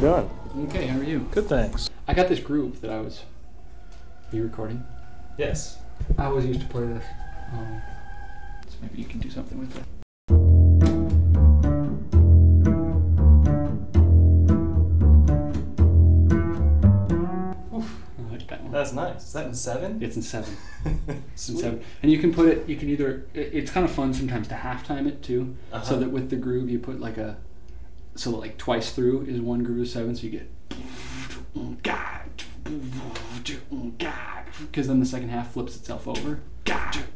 doing? Okay, how are you? Good, thanks. I got this groove that Are you recording? Yes. I always used to play this. So maybe you can do something with it. Oof, I like that one. That's nice. Is that in 7? It's in 7. It's in 7. And you can put it, you can either, it's kind of fun sometimes to halftime it too. So that with the groove you put like a, so that like twice through is one groove of 7, so you get because then the second half flips itself over.